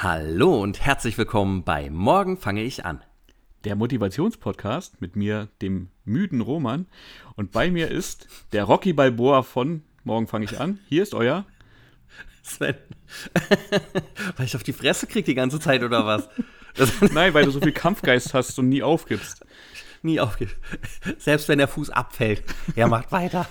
Hallo und herzlich willkommen bei Morgen fange ich an. Der Motivationspodcast mit mir, dem müden Roman. Und bei mir ist der Rocky Balboa von Morgen fange ich an. Hier ist euer Sven. Weil ich auf die Fresse krieg die ganze Zeit oder was? Nein, weil du so viel Kampfgeist hast und nie aufgibst. Nie aufgibst. Selbst wenn der Fuß abfällt. Er macht weiter.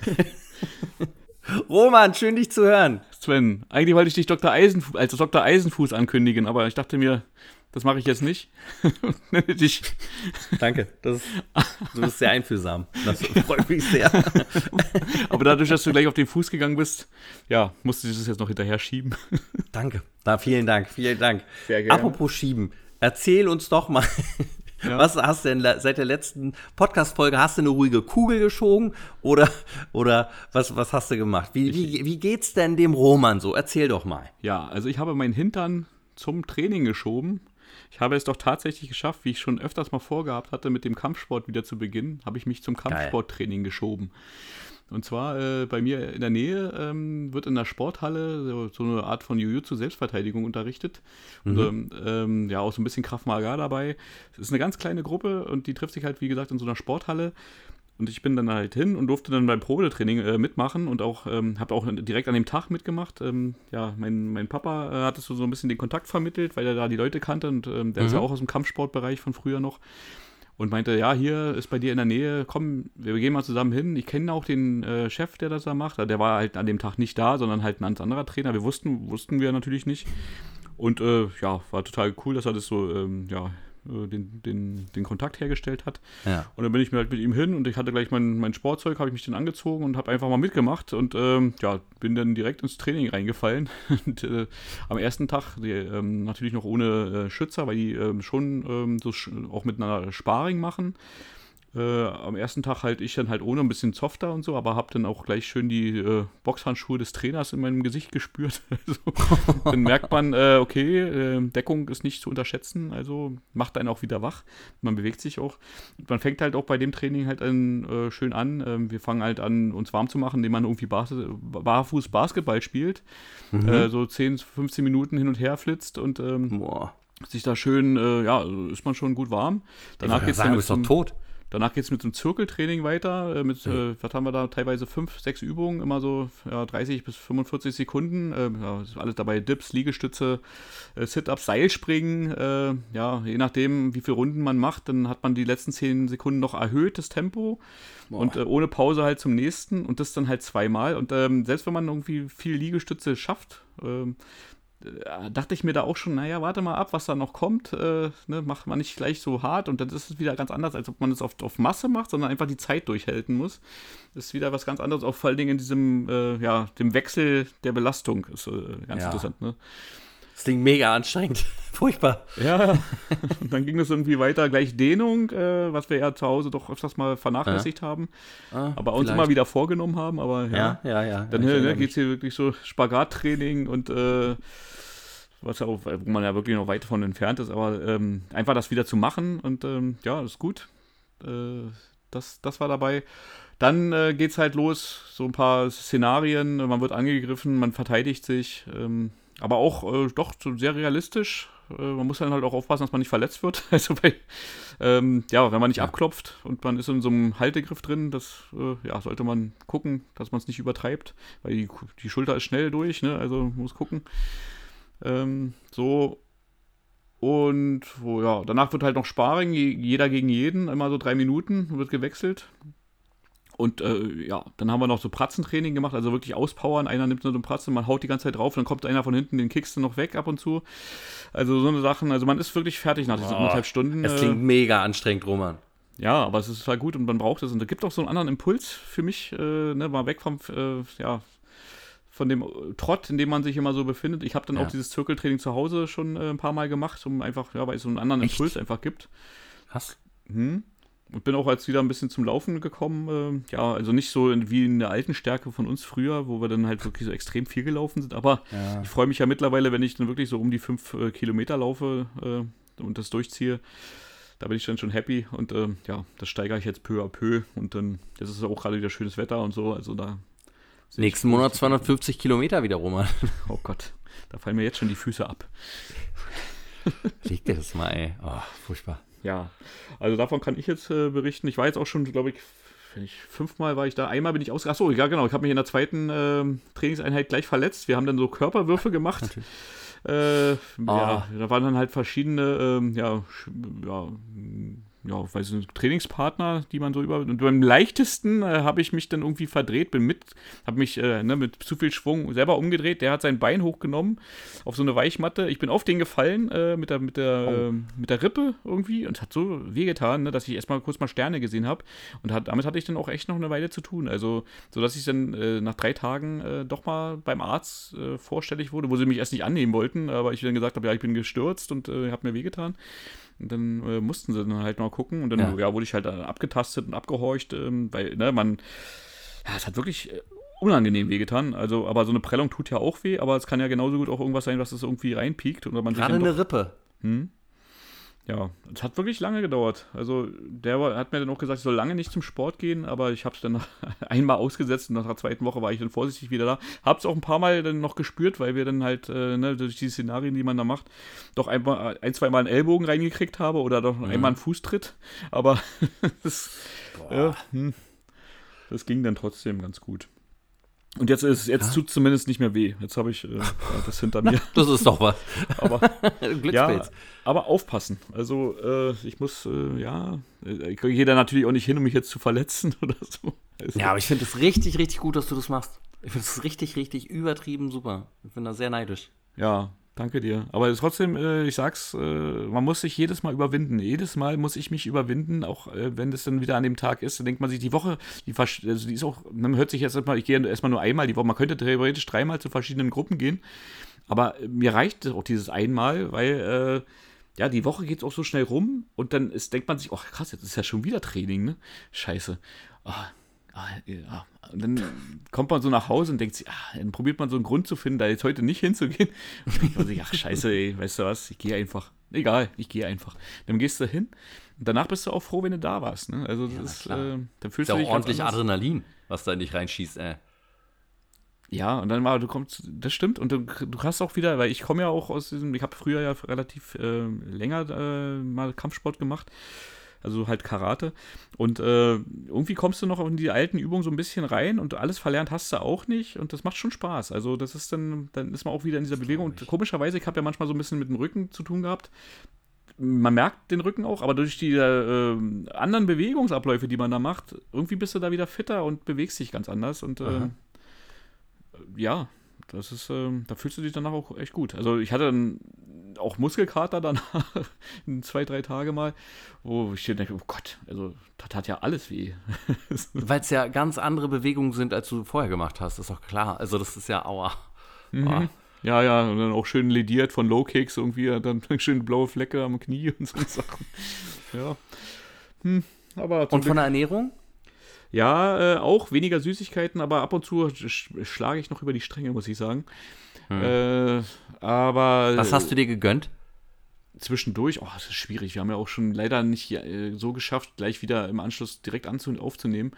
Roman, schön dich zu hören. Sven, eigentlich wollte ich dich als Dr. Eisenfuß ankündigen, aber ich dachte mir, das mache ich jetzt nicht. Nenne dich. Danke, du bist sehr einfühlsam. Das freut mich sehr. Aber dadurch, dass du gleich auf den Fuß gegangen bist, ja, musste ich das jetzt noch hinterher schieben. Danke, vielen Dank. Sehr gerne. Apropos schieben, erzähl uns doch mal, ja. Was hast du denn seit der letzten Podcast-Folge, hast du eine ruhige Kugel geschoben oder was hast du gemacht? Wie geht's denn dem Roman so? Erzähl doch mal. Ja, also ich habe meinen Hintern zum Training geschoben. Ich habe es doch tatsächlich geschafft, wie ich schon öfters mal vorgehabt hatte, mit dem Kampfsport wieder zu beginnen, habe ich mich zum Kampfsporttraining geschoben. Und zwar bei mir in der Nähe wird in der Sporthalle so eine Art von Jiu-Jitsu-Selbstverteidigung unterrichtet. Und ja, auch so ein bisschen Krav Maga dabei. Es ist eine ganz kleine Gruppe und die trifft sich halt, wie gesagt, in so einer Sporthalle. Und ich bin dann halt hin und durfte dann beim Probetraining mitmachen und auch habe auch direkt an dem Tag mitgemacht. Ja, mein Papa hat es so ein bisschen den Kontakt vermittelt, weil er da die Leute kannte und der ist ja auch aus dem Kampfsportbereich von früher noch. Und meinte, ja, hier ist bei dir in der Nähe, komm, wir gehen mal zusammen hin. Ich kenne auch den Chef, der das da macht. Der war halt an dem Tag nicht da, sondern halt ein ganz anderer Trainer. Wir wussten wir natürlich nicht. Und ja, war total cool, dass er das so, den Kontakt hergestellt hat. Ja. Und dann bin ich mir halt mit ihm hin und ich hatte gleich mein Sportzeug, habe ich mich dann angezogen und habe einfach mal mitgemacht und ja, bin dann direkt ins Training reingefallen. Und, am ersten Tag, natürlich noch ohne Schützer, weil die schon so auch miteinander Sparring machen. Am ersten Tag halt ich dann halt ohne ein bisschen softer und so, aber habe dann auch gleich schön die Boxhandschuhe des Trainers in meinem Gesicht gespürt. Also, dann merkt man, okay, Deckung ist nicht zu unterschätzen, also macht einen auch wieder wach. Man bewegt sich auch. Man fängt halt auch bei dem Training halt schön an. Wir fangen halt an, uns warm zu machen, indem man irgendwie barfuß Basketball spielt. So 10, 15 Minuten hin und her flitzt und sich da schön, ja, ist man schon gut warm. Danach geht's dann doch tot. Danach geht es mit so einem Zirkeltraining weiter, was haben wir da, teilweise 5, 6 Übungen, immer so 30 bis 45 Sekunden, ist alles dabei, Dips, Liegestütze, Sit-Ups, Seilspringen, ja, je nachdem, wie viele Runden man macht, dann hat man die letzten 10 Sekunden noch erhöht, das Tempo und ohne Pause halt zum nächsten und das dann halt zweimal und selbst wenn man irgendwie viel Liegestütze schafft, dachte ich mir da auch schon, naja, warte mal ab, was da noch kommt, macht man nicht gleich so hart und dann ist es wieder ganz anders, als ob man es auf Masse macht, sondern einfach die Zeit durchhalten muss. Das ist wieder was ganz anderes, auch vor allen Dingen in diesem, dem Wechsel der Belastung ist ganz interessant, ne? Das Ding mega anstrengend, furchtbar. Ja, und dann ging es irgendwie weiter, gleich Dehnung, was wir ja zu Hause doch öfters mal vernachlässigt haben, aber uns immer wieder vorgenommen haben, aber ja. Dann geht es hier wirklich so Spagattraining und wo man ja wirklich noch weit davon entfernt ist, aber einfach das wieder zu machen und ja, ist gut. Das war dabei. Dann geht's halt los, so ein paar Szenarien, man wird angegriffen, man verteidigt sich, aber auch doch so sehr realistisch. Man muss dann halt auch aufpassen, dass man nicht verletzt wird. Also wenn man nicht abklopft und man ist in so einem Haltegriff drin, das sollte man gucken, dass man es nicht übertreibt, weil die Schulter ist schnell durch, ne? Also man muss gucken. So. Und danach wird halt noch Sparring, jeder gegen jeden, immer so 3 Minuten, wird gewechselt. Und dann haben wir noch so Pratzentraining gemacht, also wirklich auspowern. Einer nimmt so eine Pratze, man haut die ganze Zeit drauf, dann kommt einer von hinten, den kickst du noch weg ab und zu. Also so eine Sachen, also man ist wirklich fertig nach diesen 1,5 Stunden. Es klingt mega anstrengend, Roman. Ja, aber es ist total gut und man braucht es. Und da gibt auch so einen anderen Impuls für mich, mal weg vom, von dem Trott, in dem man sich immer so befindet. Ich habe dann auch dieses Zirkeltraining zu Hause schon ein paar Mal gemacht, um einfach, weil es so einen anderen Impuls einfach gibt. Was? Und bin auch jetzt wieder ein bisschen zum Laufen gekommen. Also nicht so wie in der alten Stärke von uns früher, wo wir dann halt wirklich so extrem viel gelaufen sind. Aber ich freue mich ja mittlerweile, wenn ich dann wirklich so um die 5 Kilometer laufe und das durchziehe. Da bin ich dann schon happy. Und das steigere ich jetzt peu à peu. Und dann, jetzt ist es auch gerade wieder schönes Wetter und so. Also da nächsten Monat 250 Kilometer wieder, Roman. Oh Gott. Da fallen mir jetzt schon die Füße ab. Leg dir das mal, ey. Oh, furchtbar. Ja, also davon kann ich jetzt berichten. Ich war jetzt auch schon, glaube ich, 5-mal war ich da. Einmal bin ich Achso, ja genau, ich habe mich in der zweiten Trainingseinheit gleich verletzt. Wir haben dann so Körperwürfe gemacht. Ja, da waren dann halt verschiedene, weiß nicht, Trainingspartner, die man so und beim leichtesten habe ich mich dann irgendwie verdreht, habe mich mit zu viel Schwung selber umgedreht. Der hat sein Bein hochgenommen auf so eine Weichmatte. Ich bin auf den gefallen mit der Rippe irgendwie und hat so wehgetan, dass ich erstmal kurz mal Sterne gesehen habe. Und damit hatte ich dann auch echt noch eine Weile zu tun. Also, sodass ich dann nach 3 Tagen doch mal beim Arzt vorstellig wurde, wo sie mich erst nicht annehmen wollten, aber ich dann gesagt habe, ja, ich bin gestürzt und habe mir wehgetan. Und dann mussten sie dann halt mal gucken und dann wurde ich halt abgetastet und abgehorcht, weil, es hat wirklich unangenehm wehgetan. Also, aber so eine Prellung tut ja auch weh, aber es kann ja genauso gut auch irgendwas sein, was es irgendwie reinpiekt. Oder man gerade eine Rippe. Ja, es hat wirklich lange gedauert. Also der hat mir dann auch gesagt, ich soll lange nicht zum Sport gehen, aber ich habe es dann einmal ausgesetzt und nach der 2. Woche war ich dann vorsichtig wieder da. Habe es auch ein paar Mal dann noch gespürt, weil wir dann halt durch die Szenarien, die man da macht, doch 1-2 Mal einen Ellbogen reingekriegt habe oder doch einmal einen Fußtritt. Aber das ging dann trotzdem ganz gut. Und jetzt tut es zumindest nicht mehr weh. Jetzt habe ich das hinter mir. Das ist doch was. Aber, aber aufpassen. Also ich muss, ich gehe da natürlich auch nicht hin, um mich jetzt zu verletzen oder so. Also, ja, aber ich finde es richtig, richtig gut, dass du das machst. Ich finde es richtig, richtig übertrieben super. Ich bin da sehr neidisch. Ja, danke dir. Aber trotzdem, ich sag's, man muss sich jedes Mal überwinden. Jedes Mal muss ich mich überwinden, auch wenn das dann wieder an dem Tag ist. Dann denkt man sich, die Woche, die ist auch, man hört sich jetzt erstmal, ich gehe erstmal nur einmal die Woche. Man könnte theoretisch 3-mal zu verschiedenen Gruppen gehen. Aber mir reicht auch dieses einmal, weil die Woche geht auch so schnell rum und dann denkt man sich, oh krass, jetzt ist ja schon wieder Training, ne? Scheiße. Ja. Und dann kommt man so nach Hause und denkt sich, dann probiert man so einen Grund zu finden, da jetzt heute nicht hinzugehen. Und dann denkt man sich, ach scheiße, ey, weißt du was, ich gehe einfach. Egal, ich gehe einfach. Dann gehst du hin und danach bist du auch froh, wenn du da warst. Ne? Also das dann fühlst du dich auch ordentlich Adrenalin, was da in dich reinschießt, Ja, und dann das stimmt, und du hast auch wieder, weil ich komme ja auch ich habe früher ja relativ länger mal Kampfsport gemacht, also halt Karate, und irgendwie kommst du noch in die alten Übungen so ein bisschen rein und alles verlernt hast du auch nicht und das macht schon Spaß, also das ist dann ist man auch wieder in dieser Bewegung und komischerweise, ich habe ja manchmal so ein bisschen mit dem Rücken zu tun gehabt, man merkt den Rücken auch, aber durch die anderen Bewegungsabläufe, die man da macht, irgendwie bist du da wieder fitter und bewegst dich ganz anders und ja, das ist, da fühlst du dich danach auch echt gut. Also ich hatte dann auch Muskelkater danach, 2-3 Tage mal, wo ich denke, oh Gott, also das tat ja alles weh. Weil es ja ganz andere Bewegungen sind, als du vorher gemacht hast, ist doch klar. Also das ist ja aua. Mhm. Ja, und dann auch schön lediert von Low-Kicks irgendwie, dann schön blaue Flecke am Knie und so Sachen. Ja. Aber und von der Ernährung? Ja, auch weniger Süßigkeiten, aber ab und zu schlage ich noch über die Stränge, muss ich sagen. Aber was hast du dir gegönnt? Zwischendurch, das ist schwierig. Wir haben ja auch schon leider nicht so geschafft, gleich wieder im Anschluss direkt aufzunehmen.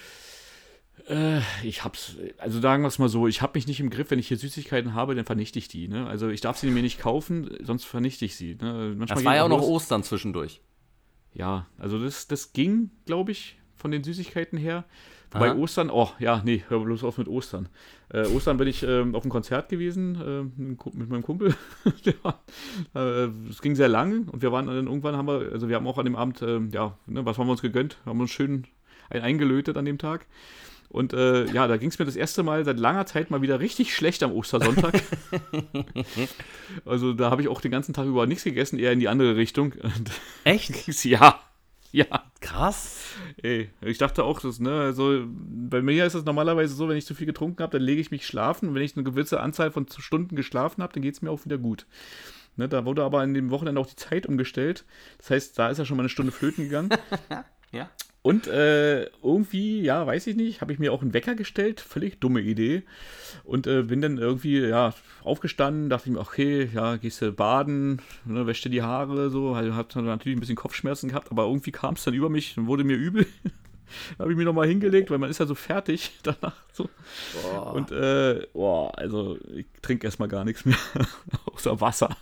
Also sagen wir es mal so, ich habe mich nicht im Griff, wenn ich hier Süßigkeiten habe, dann vernichte ich die. Ne? Also ich darf sie mir nicht kaufen, sonst vernichte ich sie. Ne? Das war ja auch noch Ostern zwischendurch. Ja, also das ging, glaube ich, von den Süßigkeiten her. Bei Ostern, hör bloß auf mit Ostern. Ostern bin ich auf einem Konzert gewesen mit meinem Kumpel. Es ging sehr lang und wir waren dann irgendwann, wir haben auch an dem Abend, was haben wir uns gegönnt? Wir haben uns schön eingelötet an dem Tag. Und da ging es mir das erste Mal seit langer Zeit mal wieder richtig schlecht am Ostersonntag. Also da habe ich auch den ganzen Tag über nichts gegessen, eher in die andere Richtung. Echt? Ja. Krass. Ey, ich dachte auch, also bei mir ist es normalerweise so, wenn ich zu viel getrunken habe, dann lege ich mich schlafen. Und wenn ich eine gewisse Anzahl von Stunden geschlafen habe, dann geht es mir auch wieder gut. Ne, da wurde aber an dem Wochenende auch die Zeit umgestellt. Das heißt, da ist ja schon mal eine Stunde flöten gegangen. Ja. Und irgendwie, weiß ich nicht, habe ich mir auch einen Wecker gestellt, völlig dumme Idee. Und bin dann irgendwie, aufgestanden, dachte ich mir, okay, gehst du baden, ne, wäschst dir die Haare, so, hat natürlich ein bisschen Kopfschmerzen gehabt, aber irgendwie kam es dann über mich und wurde mir übel. Da habe ich mich nochmal hingelegt, weil man ist ja so fertig danach. So. Boah. Und also ich trinke erstmal gar nichts mehr, außer Wasser.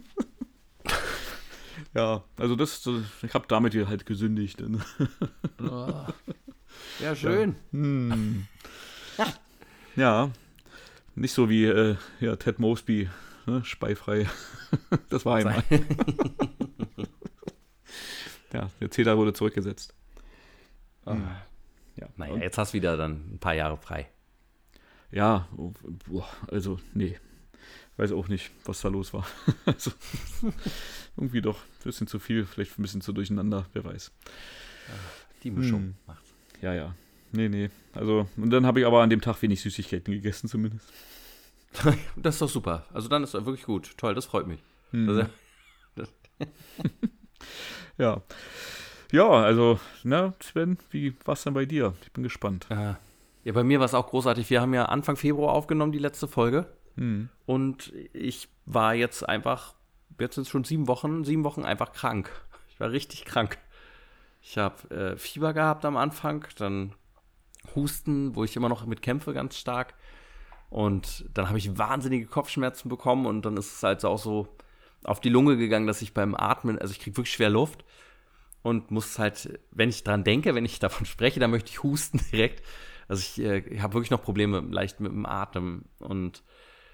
Ja, also ich habe damit hier halt gesündigt. Oh. Ja, schön. Ja. Ja, nicht so wie Ted Mosby, ne? Speifrei. Das war einmal. Ja, der Zähler wurde zurückgesetzt. Ja. Naja, jetzt hast du wieder dann ein paar Jahre frei. Ja, also nee. Weiß auch nicht, was da los war. Also, irgendwie doch ein bisschen zu viel, vielleicht ein bisschen zu durcheinander, wer weiß. Die Mischung macht's. Ja. Nee. Also, und dann habe ich aber an dem Tag wenig Süßigkeiten gegessen zumindest. Das ist doch super. Also dann ist das wirklich gut. Toll, das freut mich. Ja. Ja, also, Sven, wie war es denn bei dir? Ich bin gespannt. Ja, bei mir war es auch großartig. Wir haben ja Anfang Februar aufgenommen, die letzte Folge. Und ich war jetzt sind es schon 7 Wochen einfach krank. Ich war richtig krank. Ich habe Fieber gehabt am Anfang, dann Husten, wo ich immer noch mit kämpfe ganz stark. Und dann habe ich wahnsinnige Kopfschmerzen bekommen und dann ist es halt auch so auf die Lunge gegangen, dass ich beim Atmen, also ich kriege wirklich schwer Luft und muss halt, wenn ich dran denke, wenn ich davon spreche, dann möchte ich husten direkt. Also ich habe wirklich noch Probleme leicht mit dem Atem und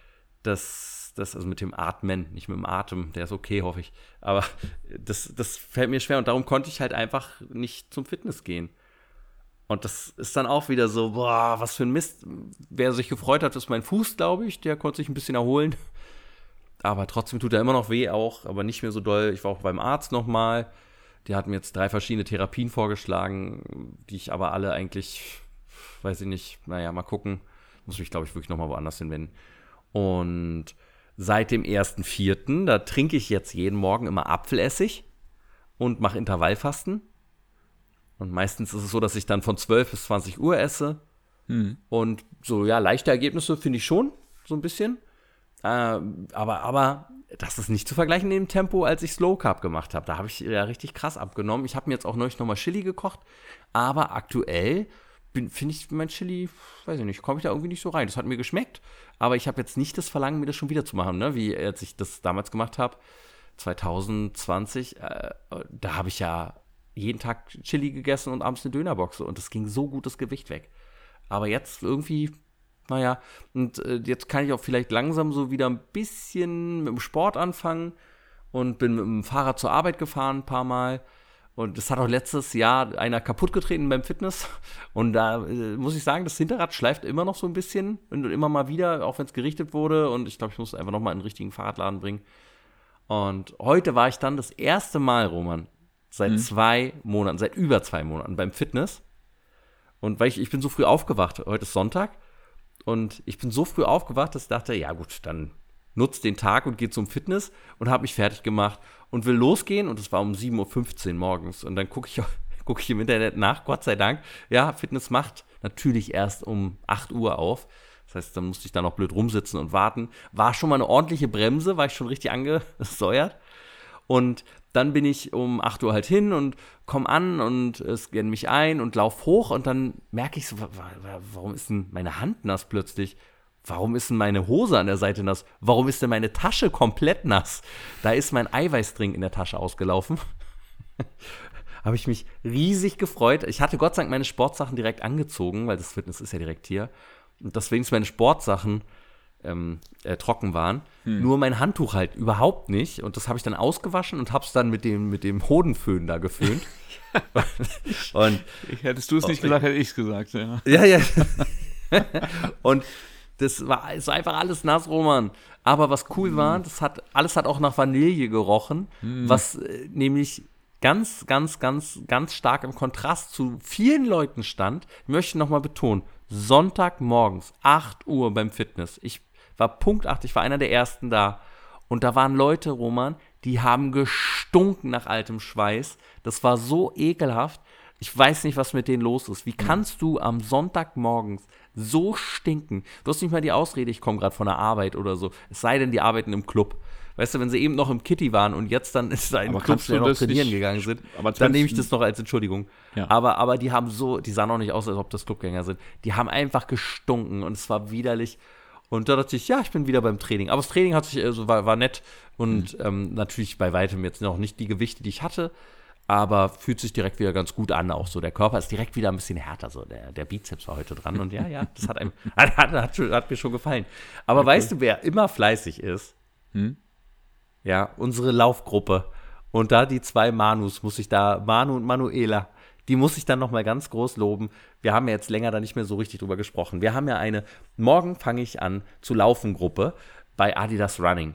das also mit dem Atmen, nicht mit dem Atem, der ist okay, hoffe ich. Aber das fällt mir schwer und darum konnte ich halt einfach nicht zum Fitness gehen. Und das ist dann auch wieder so, boah, was für ein Mist. Wer sich gefreut hat, ist mein Fuß, glaube ich. Der konnte sich ein bisschen erholen. Aber trotzdem tut er immer noch weh auch, aber nicht mehr so doll. Ich war auch beim Arzt nochmal. Der hat mir jetzt 3 verschiedene Therapien vorgeschlagen, die ich aber alle eigentlich, weiß ich nicht, naja, mal gucken. Muss mich, glaube ich, wirklich nochmal woanders hinwenden. Und seit dem 1.4., da trinke ich jetzt jeden Morgen immer Apfelessig und mache Intervallfasten. Und meistens ist es so, dass ich dann von 12 bis 20 Uhr esse. Und so, ja, leichte Ergebnisse finde ich schon, so ein bisschen. Aber das ist nicht zu vergleichen mit dem Tempo, als ich Slow Carb gemacht habe. Da habe ich ja richtig krass abgenommen. Ich habe mir jetzt auch neulich nochmal Chili gekocht. Aber aktuell finde ich mein Chili, weiß ich nicht, komme ich da irgendwie nicht so rein. Das hat mir geschmeckt, aber ich habe jetzt nicht das Verlangen, mir das schon wieder zu machen, ne? Wie als ich das damals gemacht habe, 2020, da habe ich ja jeden Tag Chili gegessen und abends eine Dönerbox und das ging so gut das Gewicht weg. Aber jetzt irgendwie, naja, und jetzt kann ich auch vielleicht langsam so wieder ein bisschen mit dem Sport anfangen und bin mit dem Fahrrad zur Arbeit gefahren ein paar Mal. Und das hat auch letztes Jahr einer kaputt getreten beim Fitness. Und da muss ich sagen, das Hinterrad schleift immer noch so ein bisschen. Und immer mal wieder, auch wenn es gerichtet wurde. Und ich glaube, ich muss es einfach nochmal in den richtigen Fahrradladen bringen. Und heute war ich dann das erste Mal, Roman, seit über 2 Monaten beim Fitness. Und weil ich bin so früh aufgewacht. Heute ist Sonntag. Und ich bin so früh aufgewacht, dass ich dachte, ja gut, dann nutze den Tag und gehe zum Fitness und habe mich fertig gemacht und will losgehen und es war um 7.15 Uhr morgens und dann gucke ich im Internet nach, Gott sei Dank, ja, Fitness macht natürlich erst um 8 Uhr auf, das heißt, dann musste ich da noch blöd rumsitzen und warten, war schon mal eine ordentliche Bremse, war ich schon richtig angesäuert und dann bin ich um 8 Uhr halt hin und komme an und scanne mich ein und laufe hoch und dann merke ich so, warum ist denn meine Hand nass plötzlich? Warum ist denn meine Hose an der Seite nass? Warum ist denn meine Tasche komplett nass? Da ist mein Eiweißdrink in der Tasche ausgelaufen. Habe ich mich riesig gefreut. Ich hatte Gott sei Dank meine Sportsachen direkt angezogen, weil das Fitness ist ja direkt hier. Und deswegen meine Sportsachen trocken waren. Nur mein Handtuch halt überhaupt nicht. Und das habe ich dann ausgewaschen und habe es dann mit dem Hodenföhn da geföhnt. Und hättest du es nicht gesagt, hätte ich es gesagt. Ja. Ja. Und das war einfach alles nass, Roman. Aber was cool war, alles hat auch nach Vanille gerochen, was nämlich ganz, ganz, ganz, ganz stark im Kontrast zu vielen Leuten stand. Ich möchte nochmal betonen, Sonntagmorgens, 8 Uhr beim Fitness. Ich war Punkt 8, ich war einer der Ersten da. Und da waren Leute, Roman, die haben gestunken nach altem Schweiß. Das war so ekelhaft. Ich weiß nicht, was mit denen los ist. Wie kannst du am Sonntagmorgens so stinken? Du hast nicht mal die Ausrede, ich komme gerade von der Arbeit oder so. Es sei denn, die arbeiten im Club. Weißt du, wenn sie eben noch im Kitty waren und jetzt dann ist da ein Club, der noch trainieren gegangen sind, dann nehme ich das noch als Entschuldigung. Ja. Aber die haben die sahen auch nicht aus, als ob das Clubgänger sind. Die haben einfach gestunken und es war widerlich. Und da dachte ich, ja, ich bin wieder beim Training. Aber das Training war nett und natürlich bei weitem jetzt noch nicht die Gewichte, die ich hatte, aber fühlt sich direkt wieder ganz gut an. Auch so, der Körper ist direkt wieder ein bisschen härter. So, der Bizeps war heute dran und ja, das hat mir schon gefallen. Aber weißt du, wer immer fleißig ist? Ja, unsere Laufgruppe. Und da die 2 Manus Manu und Manuela, die muss ich dann nochmal ganz groß loben. Wir haben ja jetzt länger da nicht mehr so richtig drüber gesprochen. Wir haben ja morgen fange ich an zu laufen Gruppe bei Adidas Running.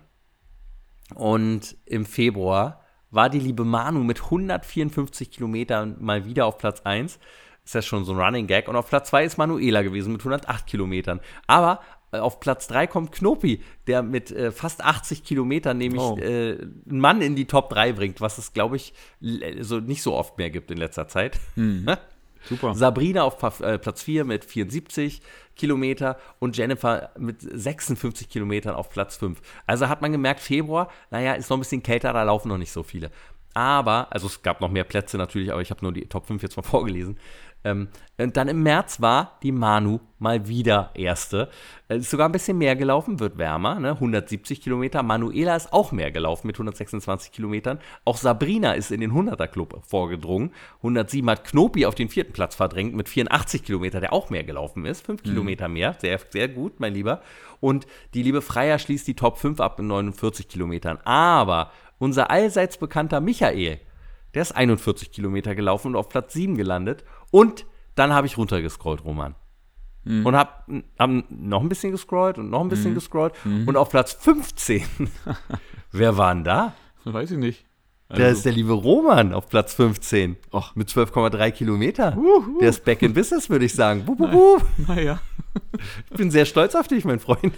Und im Februar war die liebe Manu mit 154 Kilometern mal wieder auf Platz 1. Ist ja schon so ein Running Gag. Und auf Platz 2 ist Manuela gewesen mit 108 Kilometern. Aber auf Platz 3 kommt Knopi, der mit fast 80 Kilometern nämlich einen Mann in die Top 3 bringt, was es, glaube ich, so nicht so oft mehr gibt in letzter Zeit. Super. Sabrina auf Platz 4 mit 74 Kilometer und Jennifer mit 56 Kilometern auf Platz 5. Also hat man gemerkt, Februar, ist noch ein bisschen kälter, da laufen noch nicht so viele. Aber, also es gab noch mehr Plätze natürlich, aber ich habe nur die Top 5 jetzt mal vorgelesen. Und dann im März war die Manu mal wieder Erste. Ist sogar ein bisschen mehr gelaufen, wird wärmer, ne? 170 Kilometer. Manuela ist auch mehr gelaufen mit 126 Kilometern. Auch Sabrina ist in den 100er-Club vorgedrungen. 107 hat Knopi auf den 4. Platz verdrängt mit 84 Kilometer, der auch mehr gelaufen ist. 5 Kilometer mehr, sehr, sehr gut, mein Lieber. Und die liebe Freier schließt die Top 5 ab in 49 Kilometern. Aber unser allseits bekannter Michael, der ist 41 Kilometer gelaufen und auf Platz 7 gelandet. Und dann habe ich runtergescrollt, Roman. Und hab noch ein bisschen gescrollt und noch ein bisschen gescrollt. Und auf Platz 15, wer war denn da? Weiß ich nicht. Der ist der liebe Roman auf Platz 15. Mit 12,3 Kilometer. Der ist back in business, würde ich sagen. Naja. Ich bin sehr stolz auf dich, mein Freund.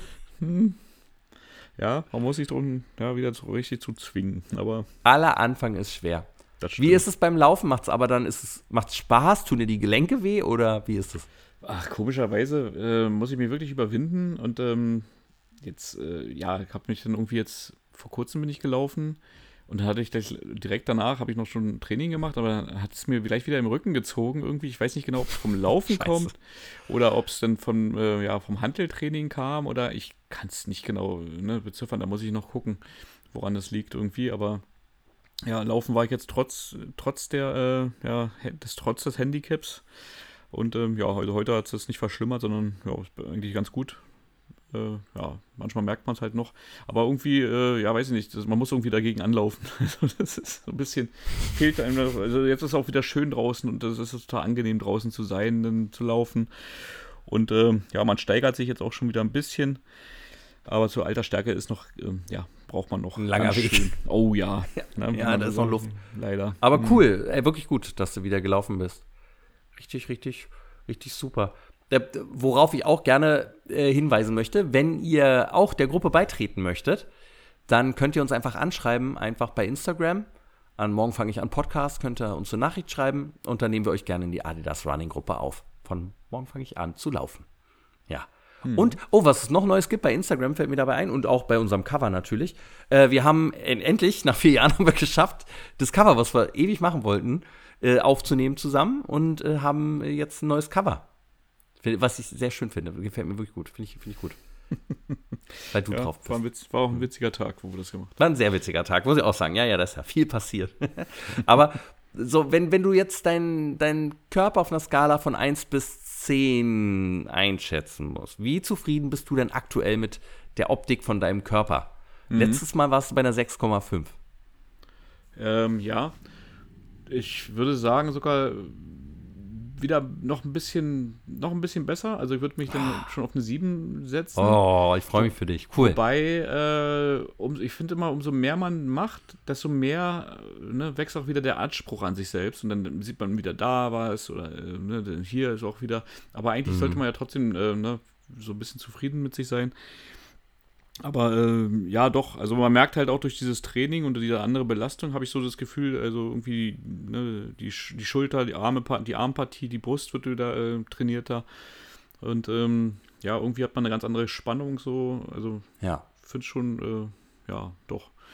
Ja, man muss sich drum wieder so richtig zu zwingen. Aber aller Anfang ist schwer. Wie ist es beim Laufen? Macht es Spaß? Tun dir die Gelenke weh oder wie ist es? Ach, komischerweise muss ich mich wirklich überwinden und ich habe mich dann irgendwie jetzt, vor kurzem bin ich gelaufen und dann hatte ich direkt danach, habe ich noch schon ein Training gemacht, aber dann hat es mir gleich wieder im Rücken gezogen irgendwie. Ich weiß nicht genau, ob es vom Laufen kommt oder ob es dann vom Hanteltraining kam oder ich kann es nicht genau beziffern, da muss ich noch gucken, woran das liegt irgendwie, aber ja, laufen war ich jetzt trotz des Handicaps. Und heute hat es das nicht verschlimmert, sondern ist eigentlich ganz gut. Manchmal merkt man es halt noch. Aber irgendwie, weiß ich nicht, man muss irgendwie dagegen anlaufen. Also das ist so ein bisschen, fehlt einem. Also jetzt ist es auch wieder schön draußen und es ist total angenehm draußen zu sein, dann zu laufen. Und man steigert sich jetzt auch schon wieder ein bisschen. Aber zur Altersstärke ist noch, braucht man noch ein langer Weg. Schön. Oh ja. Ja, da ist noch Luft. Leider. Aber cool, wirklich gut, dass du wieder gelaufen bist. Richtig, richtig, richtig super. Worauf ich auch gerne hinweisen möchte, wenn ihr auch der Gruppe beitreten möchtet, dann könnt ihr uns einfach anschreiben, einfach bei Instagram. An Morgen fange ich an Podcast, könnt ihr uns eine Nachricht schreiben und dann nehmen wir euch gerne in die Adidas Running Gruppe auf. Von Morgen fange ich an zu laufen. Ja. Und, was es noch Neues gibt bei Instagram, fällt mir dabei ein und auch bei unserem Cover natürlich. Wir haben endlich, nach 4 Jahren haben wir geschafft, das Cover, was wir ewig machen wollten, aufzunehmen zusammen und haben jetzt ein neues Cover. Was ich sehr schön finde, gefällt mir wirklich gut, finde ich gut. Weil du drauf bist. War auch ein witziger Tag, wo wir das gemacht haben. War ein sehr witziger Tag, muss ich auch sagen. Ja, da ist ja viel passiert. Aber so, wenn du jetzt deinen Körper auf einer Skala von 1 bis 10 einschätzen musst, wie zufrieden bist du denn aktuell mit der Optik von deinem Körper? Letztes Mal warst du bei einer 6,5. Ich würde sagen sogar wieder noch ein bisschen besser. Also ich würde mich dann schon auf eine 7 setzen. Oh, ich freue mich für dich. Cool. Wobei, ich finde immer, umso mehr man macht, desto mehr wächst auch wieder der Anspruch an sich selbst. Und dann sieht man wieder da was oder hier ist auch wieder. Aber eigentlich sollte man ja trotzdem so ein bisschen zufrieden mit sich sein. Aber doch, also man merkt halt auch durch dieses Training und diese andere Belastung, habe ich so das Gefühl, also irgendwie die Schulter, die Armpartie, die Brust wird wieder trainierter und irgendwie hat man eine ganz andere Spannung so, also finde schon, doch.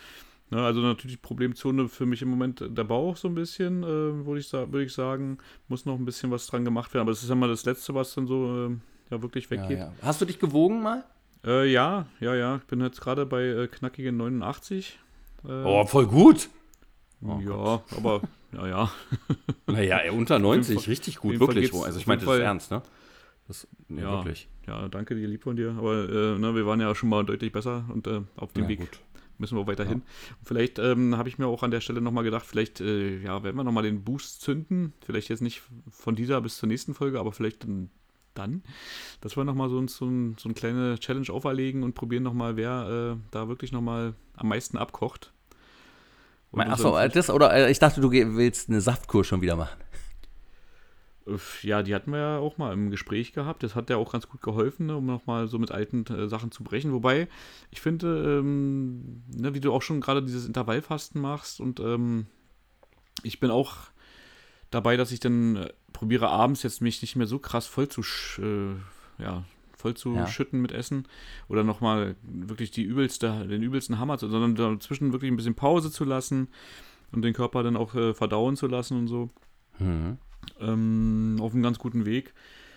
Ne, also natürlich Problemzone für mich im Moment der Bauch so ein bisschen, würde ich sagen. Muss noch ein bisschen was dran gemacht werden. Aber das ist ja mal das Letzte, was dann so ja wirklich weggeht. Ja. Hast du dich gewogen mal? Ja. Ich bin jetzt gerade bei knackigen 89. Voll gut. Ja, aber ja. Naja, unter 90, richtig gut, wirklich. Also ich meine, das ist ernst, ne? Wirklich. Ja, danke dir, lieb von dir. Aber wir waren ja schon mal deutlich besser und auf dem Weg müssen wir weiterhin. Ja. Vielleicht habe ich mir auch an der Stelle nochmal gedacht, vielleicht werden wir nochmal den Boost zünden. Vielleicht jetzt nicht von dieser bis zur nächsten Folge, aber vielleicht dann, dass wir nochmal so eine kleine Challenge auferlegen und probieren nochmal, wer da wirklich nochmal am meisten abkocht. Achso, ich dachte, du willst eine Saftkur schon wieder machen. Ja, die hatten wir ja auch mal im Gespräch gehabt. Das hat ja auch ganz gut geholfen, ne, um nochmal so mit alten Sachen zu brechen. Wobei, ich finde, wie du auch schon gerade dieses Intervallfasten machst und ich bin auch dabei, dass ich dann probiere, abends jetzt mich nicht mehr so krass voll zu schütten mit Essen oder nochmal wirklich den übelsten Hammer, sondern dazwischen wirklich ein bisschen Pause zu lassen und den Körper dann auch verdauen zu lassen und so. Mhm. Auf einem ganz guten Weg.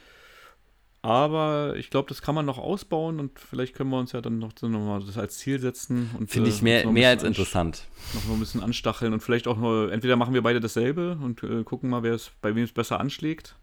Aber ich glaube, das kann man noch ausbauen und vielleicht können wir uns ja dann noch mal das als Ziel setzen. Finde ich mehr als interessant. Noch ein bisschen anstacheln und vielleicht auch nur, entweder machen wir beide dasselbe und gucken mal, bei wem es besser anschlägt.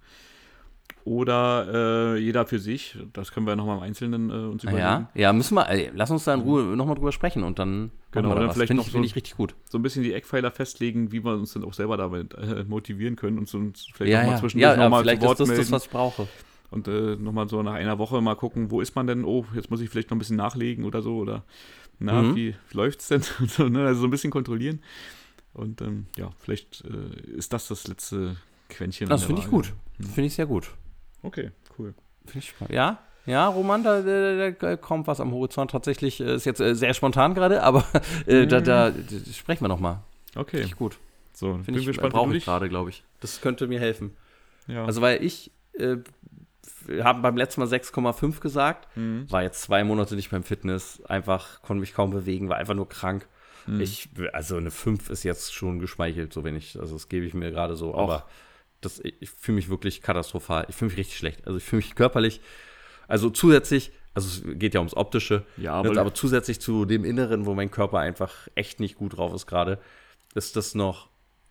Oder jeder für sich. Das können wir nochmal im Einzelnen uns überlegen. Ja, lass uns da in Ruhe nochmal drüber sprechen und dann dann vielleicht noch finde ich richtig gut. So ein bisschen die Eckpfeiler festlegen, wie wir uns dann auch selber damit motivieren können und uns vielleicht auch mal zwischendurch nochmal zu Wort melden. Vielleicht ist das, was ich brauche. Und nochmal so nach einer Woche mal gucken, wo ist man denn? Oh, jetzt muss ich vielleicht noch ein bisschen nachlegen oder so. Oder wie läuft's denn? Und so, ne? Also so ein bisschen kontrollieren. Und vielleicht ist das letzte Quäntchen. Das finde ich gut. Finde ich sehr gut. Okay, cool. Finde ich spannend. Ja, Roman, da kommt was am Horizont. Tatsächlich ist jetzt sehr spontan gerade, aber da sprechen wir nochmal. Okay. Finde ich gut. So, bin ich gespannt, brauche ich gerade, glaube ich. Das könnte mir helfen. Ja. Also, weil ich habe beim letzten Mal 6,5 gesagt, war jetzt 2 Monate nicht beim Fitness, konnte mich kaum bewegen, war einfach nur krank. Also eine 5 ist jetzt schon geschmeichelt, das gebe ich mir gerade so, aber ich fühle mich wirklich katastrophal. Ich fühle mich richtig schlecht. Also ich fühle mich körperlich, also zusätzlich, es geht ja ums Optische, aber zusätzlich zu dem Inneren, wo mein Körper einfach echt nicht gut drauf ist gerade, ist das noch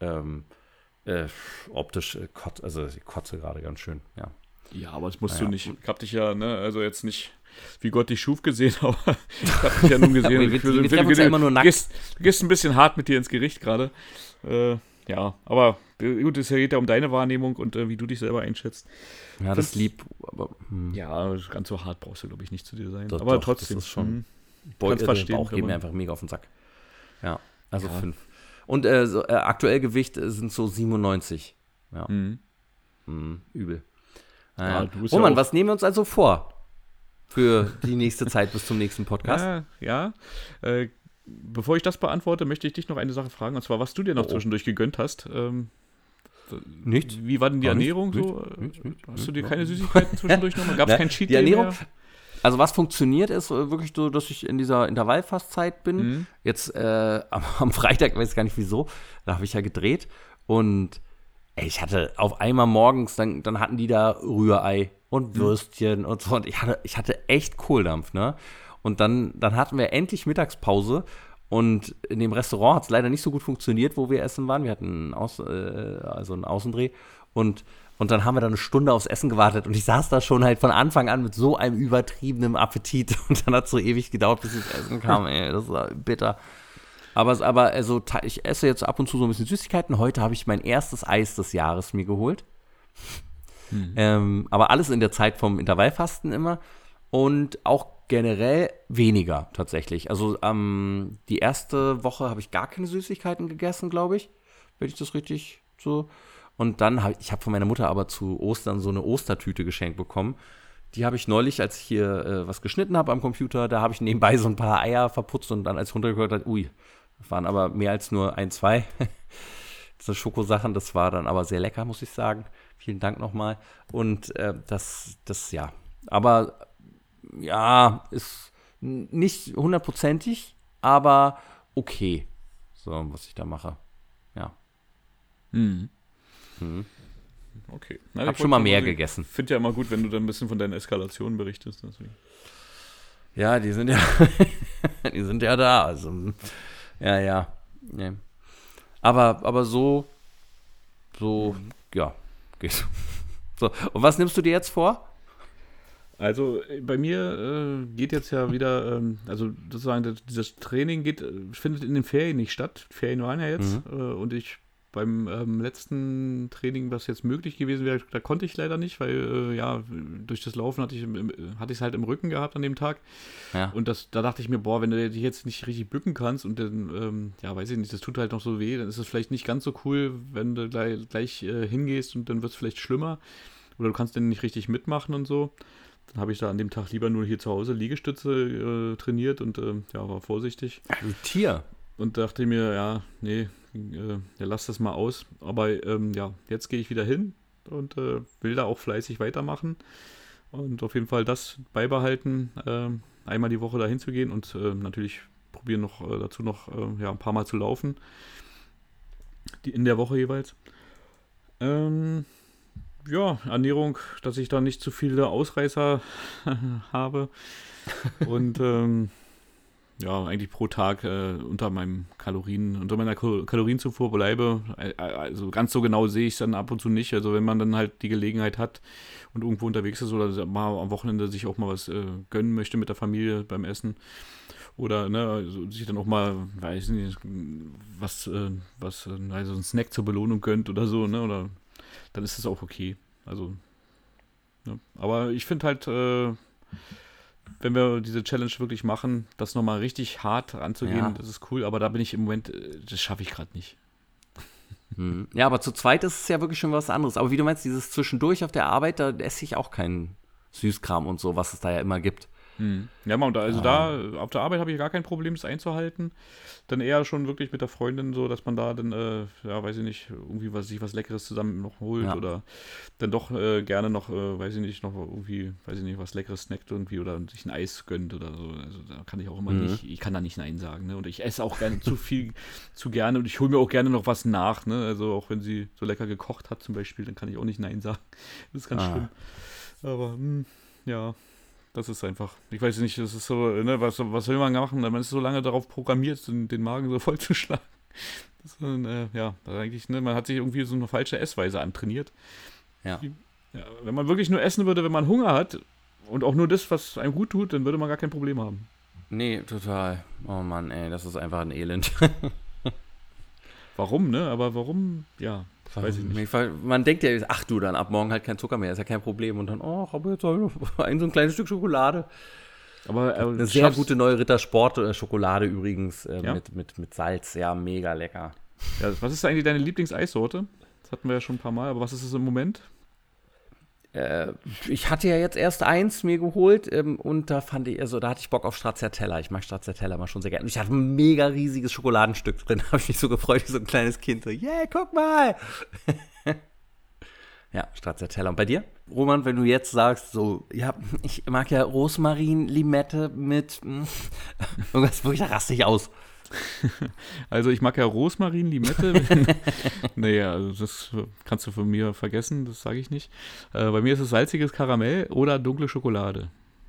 optisch, ich kotze gerade ganz schön, ja. Ja, aber das musst du nicht. Ich hab dich ja, also jetzt nicht wie Gott dich schuf gesehen, aber ich hab dich ja nun gesehen. wir treffen uns ja immer nur nackt. Du gehst ein bisschen hart mit dir ins Gericht gerade. Ja, aber gut, es geht ja um deine Wahrnehmung und wie du dich selber einschätzt. Ja, das ist lieb, aber ja, ganz so hart brauchst du, glaube ich, nicht zu dir sein. Aber doch, trotzdem. Das ist schon kannst verstehen. Bauch geht mir einfach mega auf den Sack. Ja, also 5. Und aktuell Gewicht sind so 97. Ja. Übel. Roman, was nehmen wir uns also vor für die nächste Zeit bis zum nächsten Podcast? Bevor ich das beantworte, möchte ich dich noch eine Sache fragen, und zwar, was du dir noch zwischendurch gegönnt hast. Nichts. Wie war denn die Ernährung so? Hast du dir keine Süßigkeiten zwischendurch noch? Gab es kein Cheat Day? Die Ernährung, also was funktioniert, ist wirklich so, dass ich in dieser Intervallfastzeit bin. Jetzt am Freitag, weiß ich gar nicht wieso, da habe ich ja gedreht und ich hatte auf einmal morgens, dann hatten die da Rührei und Würstchen und so. Und ich hatte echt Kohldampf, ne? Und dann hatten wir endlich Mittagspause. Und in dem Restaurant hat es leider nicht so gut funktioniert, wo wir essen waren. Wir hatten einen Außendreh. Und dann haben wir da eine Stunde aufs Essen gewartet. Und ich saß da schon halt von Anfang an mit so einem übertriebenen Appetit. Und dann hat es so ewig gedauert, bis das Essen kam. Das war bitter. Aber ich esse jetzt ab und zu so ein bisschen Süßigkeiten. Heute habe ich mein erstes Eis des Jahres mir geholt. Aber alles in der Zeit vom Intervallfasten immer. Und auch generell weniger tatsächlich. Also die erste Woche habe ich gar keine Süßigkeiten gegessen, glaube ich. Wenn ich das richtig so. Und dann habe ich von meiner Mutter aber zu Ostern so eine Ostertüte geschenkt bekommen. Die habe ich neulich, als ich hier was geschnitten habe am Computer, da habe ich nebenbei so ein paar Eier verputzt und dann als ich runtergehört habe, das waren aber mehr als nur 1, 2. Diese Schokosachen, das war dann aber sehr lecker, muss ich sagen. Vielen Dank nochmal. Und das ja. Aber ja, ist nicht 100%ig, aber okay. so was ich da mache. Ja. Okay. Ich habe schon mal mehr gegessen. Ich finde ja immer gut, wenn du dann ein bisschen von deinen Eskalationen berichtest. Deswegen. Ja, die sind ja da. Also, ja. Nee. Aber so, ja, geht. So, und was nimmst du dir jetzt vor? Also bei mir geht jetzt ja wieder, also sozusagen dieses Training findet in den Ferien nicht statt. Ferien waren ja jetzt und ich beim letzten Training, was jetzt möglich gewesen wäre, da konnte ich leider nicht, weil durch das Laufen hatte ich es halt im Rücken gehabt an dem Tag. Ja. Und da dachte ich mir, boah, wenn du dich jetzt nicht richtig bücken kannst und dann, weiß ich nicht, das tut halt noch so weh, dann ist es vielleicht nicht ganz so cool, wenn du gleich hingehst und dann wird es vielleicht schlimmer oder du kannst dann nicht richtig mitmachen und so. Dann habe ich da an dem Tag lieber nur hier zu Hause Liegestütze trainiert und war vorsichtig. Ein Tier. Und dachte mir, lass das mal aus. Aber jetzt gehe ich wieder hin und will da auch fleißig weitermachen. Und auf jeden Fall das beibehalten, einmal die Woche dahin zu gehen und natürlich probieren dazu noch ein paar Mal zu laufen. In der Woche jeweils. Ernährung, dass ich da nicht zu viele Ausreißer habe. Und eigentlich pro Tag unter meiner Kalorienzufuhr bleibe. Also ganz so genau sehe ich es dann ab und zu nicht. Also wenn man dann halt die Gelegenheit hat und irgendwo unterwegs ist oder mal am Wochenende sich auch mal was gönnen möchte mit der Familie beim Essen oder sich dann auch mal, weiß nicht, was ein Snack zur Belohnung gönnt oder so, ne, oder dann ist das auch okay. Also, ne. Aber ich finde halt, wenn wir diese Challenge wirklich machen, das nochmal richtig hart anzugehen, das ist cool, aber da bin ich im Moment, das schaffe ich gerade nicht. Ja, aber zu zweit ist es ja wirklich schon was anderes. Aber wie du meinst, dieses Zwischendurch auf der Arbeit, da esse ich auch keinen Süßkram und so, was es da ja immer gibt. Ja, und da auf der Arbeit habe ich gar kein Problem, das einzuhalten. Dann eher schon wirklich mit der Freundin so, dass man da dann, weiß ich nicht, irgendwie sich was Leckeres zusammen noch holt oder dann doch gerne noch, weiß ich nicht, noch irgendwie, weiß ich nicht, was Leckeres snackt irgendwie oder sich ein Eis gönnt oder so. Also da kann ich auch immer nicht, ich kann da nicht Nein sagen, ne? Und ich esse auch gerne zu gerne und ich hole mir auch gerne noch was nach, ne? Also auch wenn sie so lecker gekocht hat zum Beispiel, dann kann ich auch nicht Nein sagen. Das ist ganz schlimm. Aber, das ist einfach, ich weiß nicht, das ist so, ne, was will man machen? Man ist so lange darauf programmiert, den Magen so vollzuschlagen. Das ist eigentlich, ne, man hat sich irgendwie so eine falsche Essweise antrainiert. Ja. Wenn man wirklich nur essen würde, wenn man Hunger hat und auch nur das, was einem gut tut, dann würde man gar kein Problem haben. Nee, total. Oh Mann, ey, das ist einfach ein Elend. Warum, ne? Aber warum, weiß ich nicht. Man denkt ja, ach du, dann ab morgen halt kein Zucker mehr, ist ja kein Problem. Und dann, habe jetzt so ein kleines Stück Schokolade. Aber eine sehr gute neue Rittersport-Schokolade übrigens mit Salz. Ja, mega lecker. Ja, was ist eigentlich deine Lieblingseissorte? Das hatten wir ja schon ein paar Mal, aber was ist es im Moment? Ich hatte ja jetzt erst eins mir geholt und da hatte ich Bock auf Stracciatella. Ich mag Stracciatella mal schon sehr gerne. Und ich hatte ein mega riesiges Schokoladenstück drin. Da habe ich mich so gefreut wie so ein kleines Kind. So, yeah, guck mal! Ja, Stracciatella. Und bei dir? Roman, wenn du jetzt sagst, so, ja, ich mag ja Rosmarin, Limette mit irgendwas, wirklich, da raste ich aus. Also ich mag ja Rosmarin, Limette. Naja, also das kannst du von mir vergessen, das sage ich nicht. Bei mir ist es salziges Karamell oder dunkle Schokolade.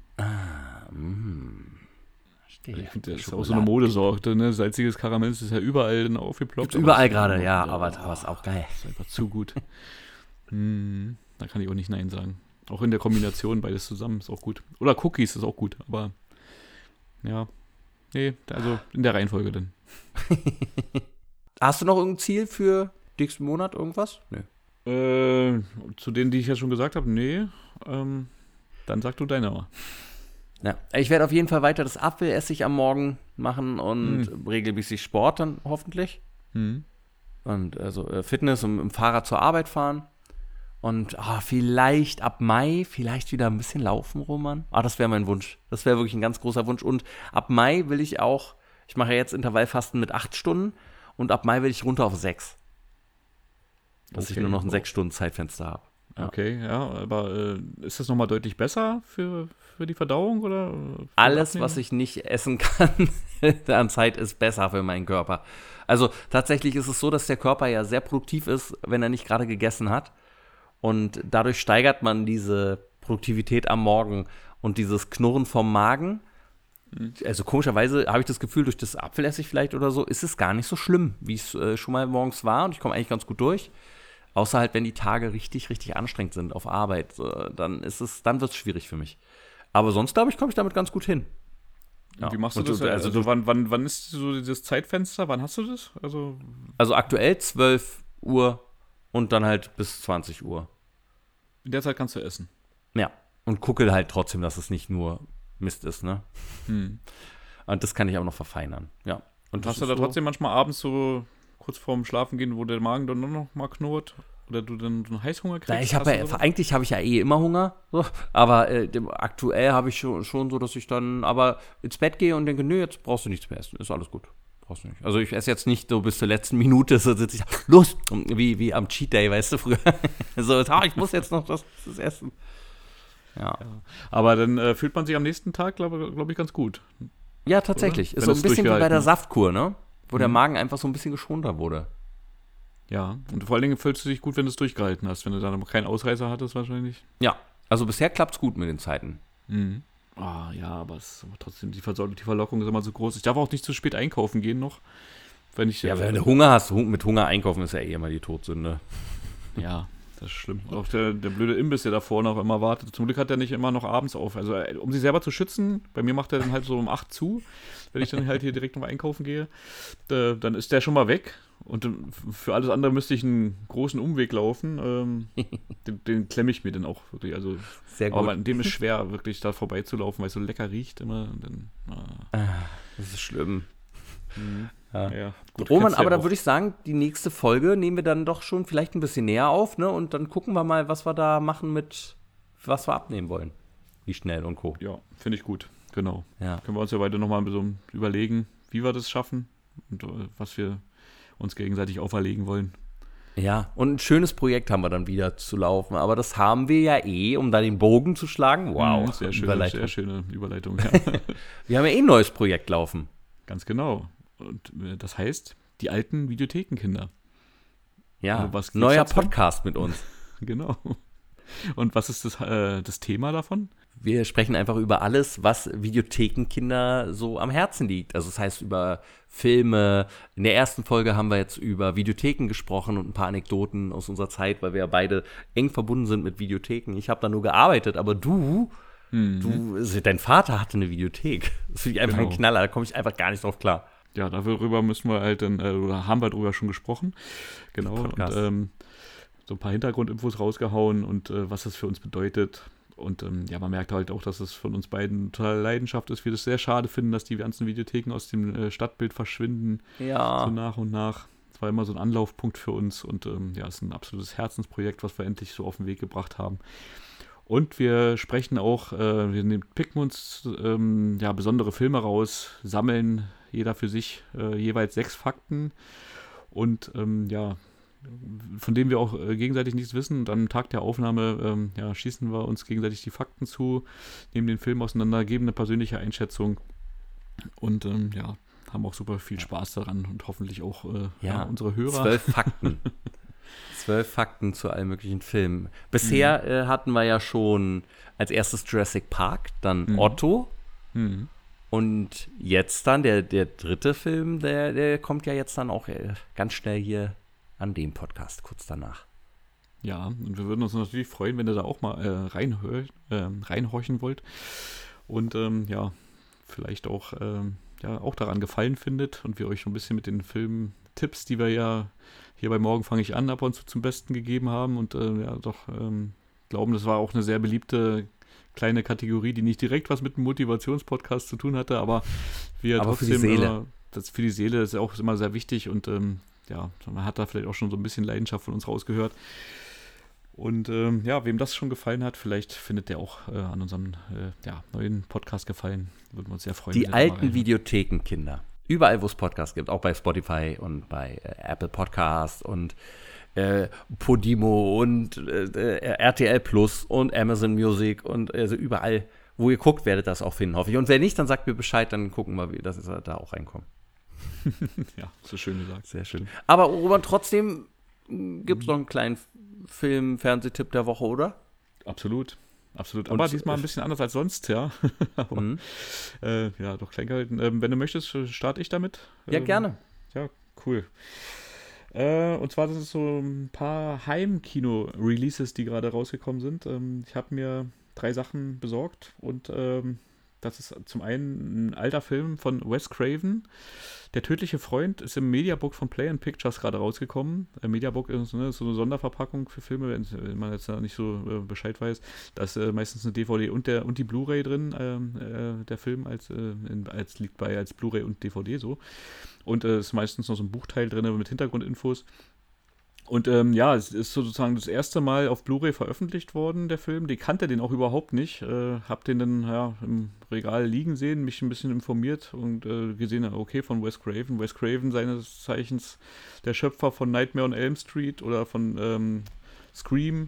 Ich finde, das ist auch so eine Modesorte, ne? Salziges Karamell ist ja überall dann aufgeploppt. Gibt's überall gerade, ja, aber ist auch geil. Das ist einfach zu gut. Da kann ich auch nicht Nein sagen. Auch in der Kombination beides zusammen ist auch gut. Oder Cookies ist auch gut, aber ja. Nee, also in der Reihenfolge dann. Hast du noch irgendein Ziel für nächsten Monat, irgendwas? Nö. Zu denen, die ich ja schon gesagt habe, nee. Dann sag du deine mal. Ja, ich werde auf jeden Fall weiter das Apfelessig am Morgen machen und regelmäßig Sport dann hoffentlich. Und also Fitness und mit dem Fahrrad zur Arbeit fahren. Und vielleicht ab Mai, vielleicht wieder ein bisschen laufen, Roman. Das wäre mein Wunsch. Das wäre wirklich ein ganz großer Wunsch. Und ab Mai will ich mache ja jetzt Intervallfasten mit 8 Stunden und ab Mai will ich runter auf 6. Dass ich nur noch ein 6 Stunden Zeitfenster habe. Okay, ja, aber ist das nochmal deutlich besser für die Verdauung oder? Alles, was ich nicht essen kann an Zeit, ist besser für meinen Körper. Also tatsächlich ist es so, dass der Körper ja sehr produktiv ist, wenn er nicht gerade gegessen hat. Und dadurch steigert man diese Produktivität am Morgen und dieses Knurren vom Magen. Also komischerweise habe ich das Gefühl, durch das Apfelessig vielleicht oder so, ist es gar nicht so schlimm, wie es schon mal morgens war. Und ich komme eigentlich ganz gut durch. Außer halt, wenn die Tage richtig, richtig anstrengend sind auf Arbeit, dann wird es schwierig für mich. Aber sonst, glaube ich, komme ich damit ganz gut hin. Ja. Wie machst du das? Also wann ist so dieses Zeitfenster? Wann hast du das? Also aktuell 12 Uhr und dann halt bis 20 Uhr. In der Zeit kannst du essen? Ja, und gucke halt trotzdem, dass es nicht nur Mist ist, ne? Und das kann ich auch noch verfeinern, ja. Und hast du da trotzdem manchmal abends so kurz vorm Schlafen gehen, wo der Magen dann nur noch mal knurrt? Oder du dann einen Heißhunger kriegst? Eigentlich habe ich ja immer Hunger, so, aber aktuell habe ich schon so, dass ich dann aber ins Bett gehe und denke, nö, jetzt brauchst du nichts mehr essen, ist alles gut. Brauchst du nicht. Also ich esse jetzt nicht so bis zur letzten Minute, so sitze ich, los, wie am Cheat Day, weißt du, früher. So, ich muss jetzt noch das essen. Ja. Aber dann fühlt man sich am nächsten Tag, glaube ich, ganz gut. Ja, tatsächlich. Ist so ein bisschen wie bei der Saftkur, ne? Wo der Magen einfach so ein bisschen geschonter wurde. Ja, und vor allen Dingen fühlst du dich gut, wenn du es durchgehalten hast, wenn du dann keinen Ausreißer hattest wahrscheinlich. Ja, also bisher klappt es gut mit den Zeiten. Ja, aber trotzdem, die Verlockung ist immer so groß. Ich darf auch nicht zu spät einkaufen gehen noch. Wenn du Hunger hast, mit Hunger einkaufen ist ja immer die Todsünde. Ja, das ist schlimm. Auch der blöde Imbiss, der da vorne noch immer wartet. Zum Glück hat er nicht immer noch abends auf. Also um sich selber zu schützen, bei mir macht er dann halt so um 8 zu, wenn ich dann halt hier direkt noch einkaufen gehe. Dann ist der schon mal weg. Und für alles andere müsste ich einen großen Umweg laufen. Den klemme ich mir dann auch wirklich. Also, sehr gut. Aber dem ist schwer, wirklich da vorbeizulaufen, weil es so lecker riecht immer. Das ist schlimm. Ja, gut, Roman, aber da würde ich sagen, die nächste Folge nehmen wir dann doch schon vielleicht ein bisschen näher auf, ne? Und dann gucken wir mal, was wir da machen was wir abnehmen wollen. Wie schnell und Co. Ja, finde ich gut. Genau. Ja. Können wir uns ja beide nochmal so überlegen, wie wir das schaffen und was wir uns gegenseitig auferlegen wollen. Ja, und ein schönes Projekt haben wir dann wieder zu laufen. Aber das haben wir ja um da den Bogen zu schlagen. Wow, sehr schöne Überleitung. Ja. Wir haben ja ein neues Projekt laufen. Ganz genau. Und das heißt, die alten Videothekenkinder. Ja, neuer Podcast mit uns. Genau. Und was ist das Thema davon? Wir sprechen einfach über alles, was Videothekenkinder so am Herzen liegt. Also das heißt über Filme. In der ersten Folge haben wir jetzt über Videotheken gesprochen und ein paar Anekdoten aus unserer Zeit, weil wir ja beide eng verbunden sind mit Videotheken. Ich habe da nur gearbeitet, aber dein Vater hatte eine Videothek. Das finde ich einfach ein Knaller, da komme ich einfach gar nicht drauf klar. Ja, darüber müssen wir halt dann, oder haben wir darüber schon gesprochen. Genau. Und so ein paar Hintergrundinfos rausgehauen und was das für uns bedeutet. Und man merkt halt auch, dass es von uns beiden total Leidenschaft ist. Wir das sehr schade finden, dass die ganzen Videotheken aus dem Stadtbild verschwinden. Ja. So nach und nach. Es war immer so ein Anlaufpunkt für uns und es ist ein absolutes Herzensprojekt, was wir endlich so auf den Weg gebracht haben. Und wir sprechen auch, wir picken uns besondere Filme raus, sammeln jeder für sich jeweils 6 Fakten und von denen wir auch gegenseitig nichts wissen. Und am Tag der Aufnahme schießen wir uns gegenseitig die Fakten zu, nehmen den Film auseinander, geben eine persönliche Einschätzung und haben auch super viel Spaß daran und hoffentlich auch unsere Hörer. 12 Fakten. 12 Fakten zu allen möglichen Filmen. Bisher hatten wir ja schon als erstes Jurassic Park, dann Otto und jetzt dann der dritte Film, der kommt ja jetzt dann auch ganz schnell hier an dem Podcast, kurz danach. Ja, und wir würden uns natürlich freuen, wenn ihr da auch mal reinhorchen wollt und vielleicht auch daran Gefallen findet und wir euch schon ein bisschen mit den Filmtipps, die wir ja hier bei Morgen fange ich an, ab und zu zum Besten gegeben haben und glauben, das war auch eine sehr beliebte kleine Kategorie, die nicht direkt was mit einem Motivationspodcast zu tun hatte, aber trotzdem für die Seele. Das für die Seele ist auch immer sehr wichtig und man hat da vielleicht auch schon so ein bisschen Leidenschaft von uns rausgehört. Und wem das schon gefallen hat, vielleicht findet der auch an unserem neuen Podcast gefallen. Würden wir uns sehr freuen. Die alten Videothekenkinder. Überall, wo es Podcasts gibt, auch bei Spotify und bei Apple Podcasts und Podimo und RTL Plus und Amazon Music und also überall, wo ihr guckt, werdet das auch finden, hoffe ich. Und wenn nicht, dann sagt mir Bescheid, dann gucken wir, dass wir da auch reinkommen. Ja, so schön gesagt. Sehr schön. Aber Roman, trotzdem gibt es noch einen kleinen Film-Fernsehtipp der Woche, oder? Absolut. Aber diesmal ein bisschen anders als sonst, ja. Aber, ja, doch klein gehalten. Wenn du möchtest, starte ich damit. Ja, gerne. Ja, cool. Und zwar, das ist so ein paar Heimkino-Releases, die gerade rausgekommen sind. Ich habe mir 3 Sachen besorgt und das ist zum einen ein alter Film von Wes Craven. Der tödliche Freund ist im Mediabook von Play and Pictures gerade rausgekommen. Mediabook ist so eine Sonderverpackung für Filme, wenn man jetzt nicht so Bescheid weiß. Da ist meistens eine DVD und die Blu-ray drin, der Film als liegt bei als Blu-ray und DVD so. Und ist meistens noch so ein Buchteil drin mit Hintergrundinfos. Und ja, es ist sozusagen das erste Mal auf Blu-ray veröffentlicht worden, der Film. Die kannte den auch überhaupt nicht. Hab den dann im Regal liegen sehen, mich ein bisschen informiert und gesehen, okay, von Wes Craven. Wes Craven, seines Zeichens der Schöpfer von Nightmare on Elm Street oder von Scream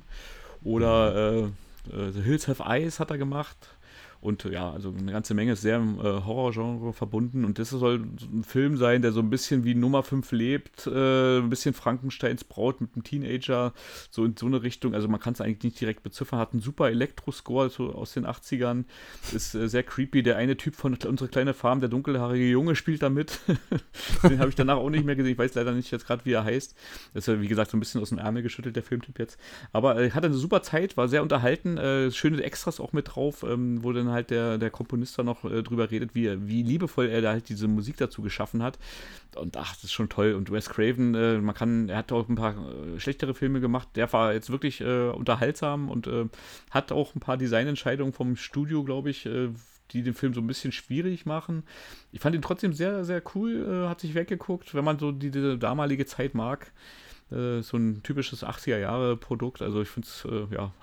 oder The Hills Have Eyes hat er gemacht. Und ja, also eine ganze Menge ist sehr im Horrorgenre verbunden. Und das soll ein Film sein, der so ein bisschen wie Nummer 5 lebt. Ein bisschen Frankensteins Braut mit einem Teenager. So in so eine Richtung. Also man kann es eigentlich nicht direkt beziffern. Hat einen super Elektro-Score so aus den 80ern. Ist sehr creepy. Der eine Typ von Unsere kleine Farm, der dunkelhaarige Junge, spielt da mit. Den habe ich danach auch nicht mehr gesehen. Ich weiß leider nicht jetzt gerade, wie er heißt. Das ist ja, wie gesagt, so ein bisschen aus dem Ärmel geschüttelt, der Filmtyp jetzt. Aber er hatte eine super Zeit, war sehr unterhalten. Schöne Extras auch mit drauf, wo dann halt der Komponist da noch drüber redet, wie liebevoll er da halt diese Musik dazu geschaffen hat. Und ach, das ist schon toll. Und Wes Craven, er hat auch ein paar schlechtere Filme gemacht. Der war jetzt wirklich unterhaltsam und hat auch ein paar Designentscheidungen vom Studio, glaube ich, die den Film so ein bisschen schwierig machen. Ich fand ihn trotzdem sehr, sehr cool, hat sich weggeguckt, wenn man so diese damalige Zeit mag. So ein typisches 80er-Jahre-Produkt. Also ich finde es,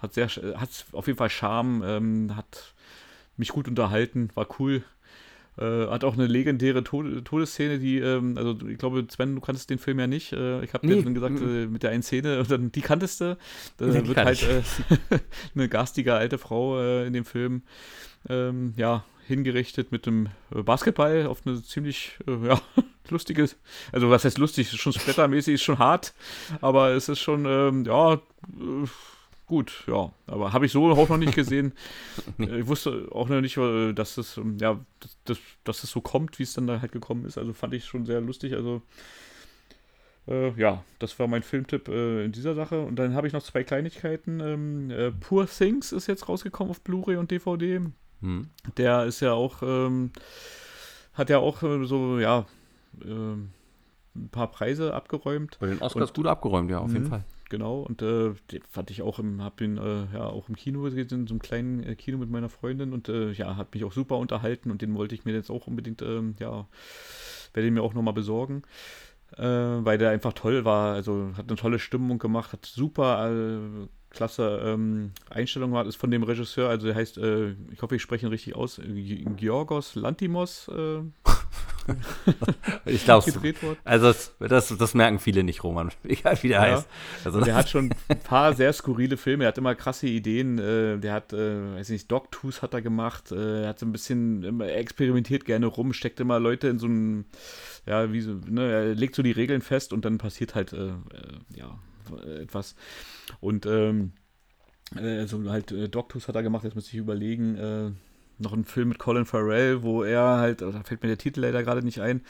hat auf jeden Fall Charme, hat mich gut unterhalten, war cool. Hat auch eine legendäre Todesszene, die, also ich glaube, Sven, du kanntest den Film ja nicht. Ich habe dir dann gesagt, mit der einen Szene, und dann die kanntest du. Da wird halt eine garstige alte Frau in dem Film hingerichtet mit dem Basketball auf eine ziemlich, lustige, also was heißt lustig, ist schon splattermäßig, ist schon hart, aber es ist schon, gut, ja, aber habe ich so auch noch nicht gesehen. Ich wusste auch noch nicht, dass es dass es so kommt, wie es dann da halt gekommen ist. Also fand ich schon sehr lustig. Also das war mein Filmtipp in dieser Sache. Und dann habe ich noch 2 Kleinigkeiten. Poor Things ist jetzt rausgekommen auf Blu-ray und DVD. Der ist ja auch, hat ja auch ein paar Preise abgeräumt. Bei den Oscars gut abgeräumt, ja, auf jeden Fall. Genau, und den fand ich auch auch im Kino gesehen, in so einem kleinen Kino mit meiner Freundin und hat mich auch super unterhalten und den wollte ich mir jetzt auch unbedingt, werde ich mir auch nochmal besorgen, weil der einfach toll war, also hat eine tolle Stimmung gemacht, hat super klasse Einstellung war, ist von dem Regisseur, also der heißt, ich hoffe, ich spreche ihn richtig aus, Georgos Lanthimos, ich glaube, also das merken viele nicht, Roman, egal wie der heißt. Also der hat schon ein paar sehr skurrile Filme, er hat immer krasse Ideen, der hat, weiß nicht, Dogtooth hat er gemacht, er hat so ein bisschen, er experimentiert gerne rum, steckt immer Leute in so einem, er legt so die Regeln fest und dann passiert halt, etwas. Und Dogtooth hat er gemacht, jetzt muss ich überlegen, noch ein Film mit Colin Farrell, wo er halt, da fällt mir der Titel leider gerade nicht ein,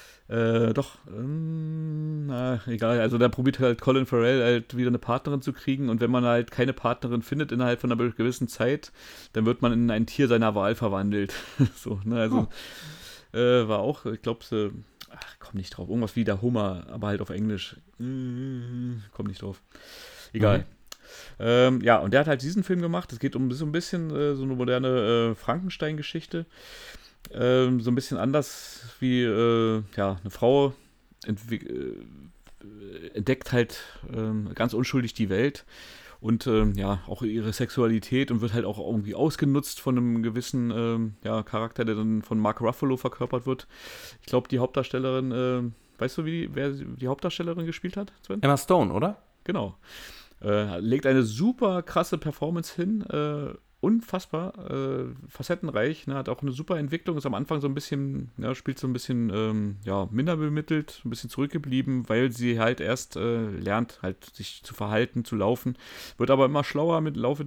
egal, also da probiert halt Colin Farrell halt wieder eine Partnerin zu kriegen und wenn man halt keine Partnerin findet innerhalb von einer gewissen Zeit, dann wird man in ein Tier seiner Wahl verwandelt. So, ne, also war auch, ich glaube, komm nicht drauf, irgendwas wie der Hummer, aber halt auf Englisch. Komm nicht drauf. Egal. Und der hat halt diesen Film gemacht. Es geht um so ein bisschen so eine moderne Frankenstein-Geschichte. So ein bisschen anders wie eine Frau entdeckt halt ganz unschuldig die Welt und auch ihre Sexualität und wird halt auch irgendwie ausgenutzt von einem gewissen Charakter, der dann von Mark Ruffalo verkörpert wird. Ich glaube, die Hauptdarstellerin, weißt du, wer die Hauptdarstellerin gespielt hat, Sven? Emma Stone, oder? Genau. Legt eine super krasse Performance hin, unfassbar facettenreich, ne? Hat auch eine super Entwicklung, ist am Anfang so ein bisschen, ja, spielt so ein bisschen minder bemittelt, ein bisschen zurückgeblieben, weil sie halt erst lernt, halt sich zu verhalten, zu laufen, wird aber immer schlauer mit Laufe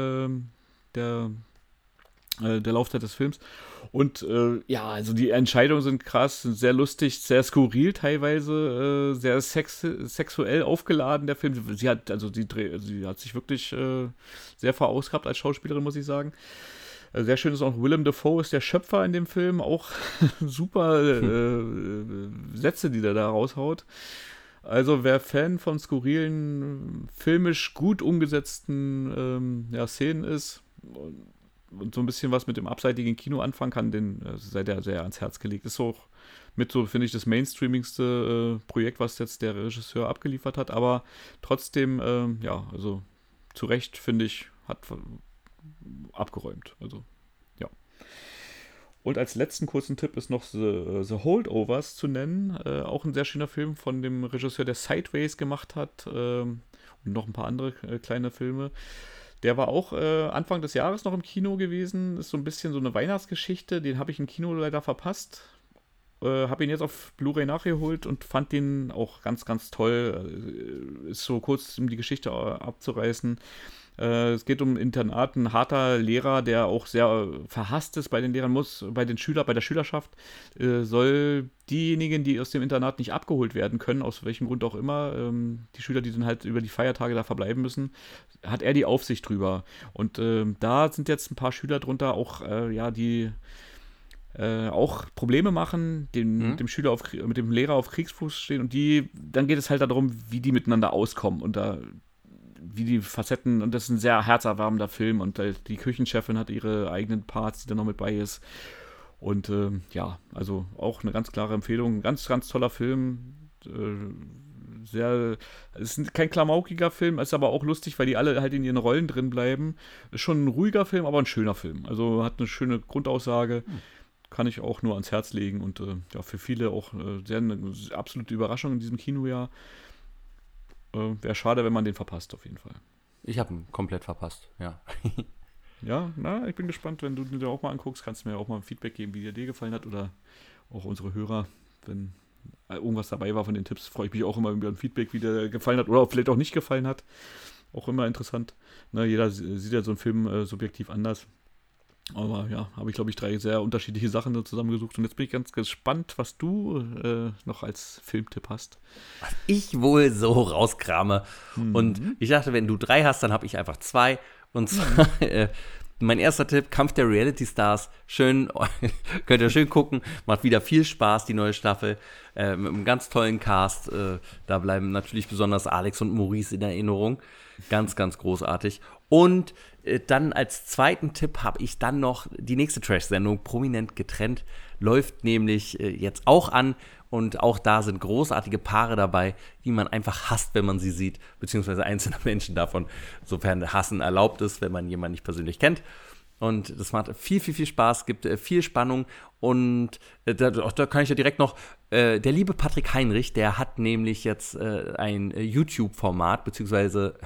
der Laufzeit des Films. Und also die Entscheidungen sind krass, sind sehr lustig, sehr skurril teilweise, sehr sexuell aufgeladen, der Film. Sie hat sich wirklich sehr verausgabt als Schauspielerin, muss ich sagen. Sehr schön ist auch, Willem Dafoe ist der Schöpfer in dem Film, auch super Sätze, die der da raushaut. Also wer Fan von skurrilen, filmisch gut umgesetzten Szenen ist und so ein bisschen was mit dem abseitigen Kino anfangen kann, den sei der sehr ans Herz gelegt. Ist auch mit so, finde ich, das mainstreamigste Projekt, was jetzt der Regisseur abgeliefert hat, aber trotzdem, also zu Recht, finde ich, hat abgeräumt. Also, ja. Und als letzten kurzen Tipp ist noch The Holdovers zu nennen. Auch ein sehr schöner Film von dem Regisseur, der Sideways gemacht hat und noch ein paar andere kleine Filme. Der war auch Anfang des Jahres noch im Kino gewesen. Ist so ein bisschen so eine Weihnachtsgeschichte. Den habe ich im Kino leider verpasst. Habe ihn jetzt auf Blu-ray nachgeholt und fand den auch ganz, ganz toll. Ist so kurz, um die Geschichte abzureißen. Es geht um ein Internat, ein harter Lehrer, der auch sehr verhasst ist bei den Lehrern, bei der Schülerschaft, soll diejenigen, die aus dem Internat nicht abgeholt werden können, aus welchem Grund auch immer, die Schüler, die dann halt über die Feiertage da verbleiben müssen, hat er die Aufsicht drüber. Und da sind jetzt ein paar Schüler drunter, auch die auch Probleme machen, dem Schüler mit dem Lehrer auf Kriegsfuß stehen, und dann geht es halt darum, wie die miteinander auskommen und da wie die Facetten, und das ist ein sehr herzerwärmender Film, und die Küchenchefin hat ihre eigenen Parts, die da noch mit bei ist, und also auch eine ganz klare Empfehlung, ganz, ganz toller Film, es ist kein klamaukiger Film, ist aber auch lustig, weil die alle halt in ihren Rollen drin bleiben. Ist schon ein ruhiger Film, aber ein schöner Film, also hat eine schöne Grundaussage, kann ich auch nur ans Herz legen, und für viele auch eine absolute Überraschung in diesem Kinojahr. Wäre schade, wenn man den verpasst, auf jeden Fall. Ich habe ihn komplett verpasst, ja. Ja, ich bin gespannt, wenn du dir auch mal anguckst, kannst du mir auch mal ein Feedback geben, wie dir gefallen hat, oder auch unsere Hörer, wenn irgendwas dabei war von den Tipps, freue ich mich auch immer über ein Feedback, wie der gefallen hat oder vielleicht auch nicht gefallen hat. Auch immer interessant. Jeder sieht ja so einen Film subjektiv anders. Aber ja, habe ich, glaube ich, 3 sehr unterschiedliche Sachen zusammengesucht. Und jetzt bin ich ganz gespannt, was du noch als Filmtipp hast. Was ich wohl so rauskrame. Und ich dachte, wenn du 3 hast, dann habe ich einfach 2. Und zwar mein erster Tipp, Kampf der Reality Stars. Schön, könnt ihr schön gucken. Macht wieder viel Spaß, die neue Staffel. Mit einem ganz tollen Cast. Da bleiben natürlich besonders Alex und Maurice in Erinnerung. Ganz, ganz großartig. Und dann als zweiten Tipp habe ich dann noch die nächste Trash-Sendung, Prominent getrennt, läuft nämlich jetzt auch an, und auch da sind großartige Paare dabei, die man einfach hasst, wenn man sie sieht, beziehungsweise einzelne Menschen davon, sofern Hassen erlaubt ist, wenn man jemanden nicht persönlich kennt. Und das macht viel, viel, viel Spaß, gibt viel Spannung, und da kann ich ja direkt noch, der liebe Patrick Heinrich, der hat nämlich jetzt ein YouTube-Format, beziehungsweise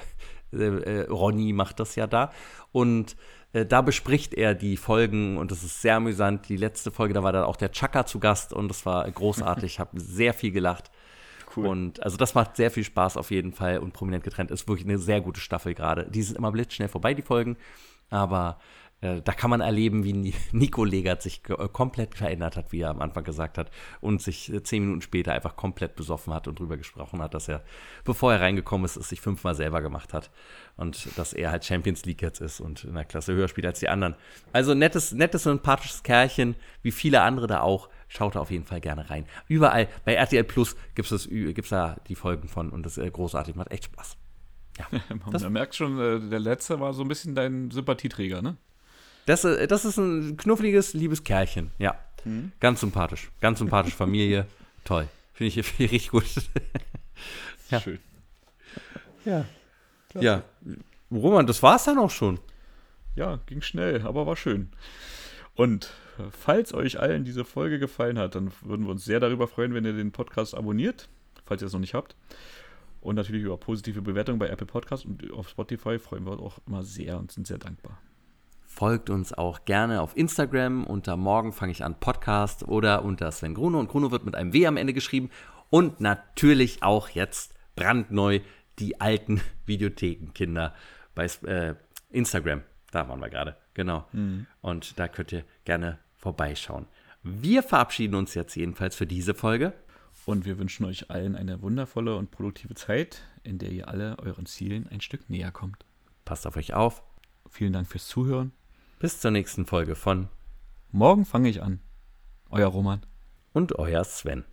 Ronny macht das ja da, und da bespricht er die Folgen, und das ist sehr amüsant. Die letzte Folge, da war dann auch der Chaka zu Gast, und das war großartig, ich habe sehr viel gelacht. Cool. Und also das macht sehr viel Spaß auf jeden Fall, und Prominent getrennt ist wirklich eine sehr gute Staffel gerade. Die sind immer blitzschnell vorbei, die Folgen, aber da kann man erleben, wie Nico Legert sich komplett verändert hat, wie er am Anfang gesagt hat, und sich 10 Minuten später einfach komplett besoffen hat und drüber gesprochen hat, dass er, bevor er reingekommen ist, es sich 5-mal selber gemacht hat, und dass er halt Champions League jetzt ist und in einer Klasse höher spielt als die anderen. Also nettes, sympathisches Kerlchen, wie viele andere da auch. Schaut da auf jeden Fall gerne rein. Überall, bei RTL Plus gibt's da die Folgen von, und das ist großartig, macht echt Spaß. Ja, man merkt schon, der letzte war so ein bisschen dein Sympathieträger, ne? Das ist ein knuffeliges, liebes Kerlchen, ja. Ganz sympathisch, Familie, toll. Finde ich richtig gut. Ja. Schön. Ja. Klasse. Ja, Roman, das war's dann auch schon. Ja, ging schnell, aber war schön. Und falls euch allen diese Folge gefallen hat, dann würden wir uns sehr darüber freuen, wenn ihr den Podcast abonniert, falls ihr es noch nicht habt. Und natürlich über positive Bewertungen bei Apple Podcasts und auf Spotify freuen wir uns auch immer sehr und sind sehr dankbar. Folgt uns auch gerne auf Instagram unter Morgen fange ich an Podcast oder unter Sven Gruno. Und Gruno wird mit einem W am Ende geschrieben. Und natürlich auch jetzt brandneu die alten Videothekenkinder bei Instagram. Da waren wir gerade, genau. Und da könnt ihr gerne vorbeischauen. Wir verabschieden uns jetzt jedenfalls für diese Folge. Und wir wünschen euch allen eine wundervolle und produktive Zeit, in der ihr alle euren Zielen ein Stück näher kommt. Passt auf euch auf. Vielen Dank fürs Zuhören. Bis zur nächsten Folge von Morgen fange ich an. Euer Roman. Und euer Sven.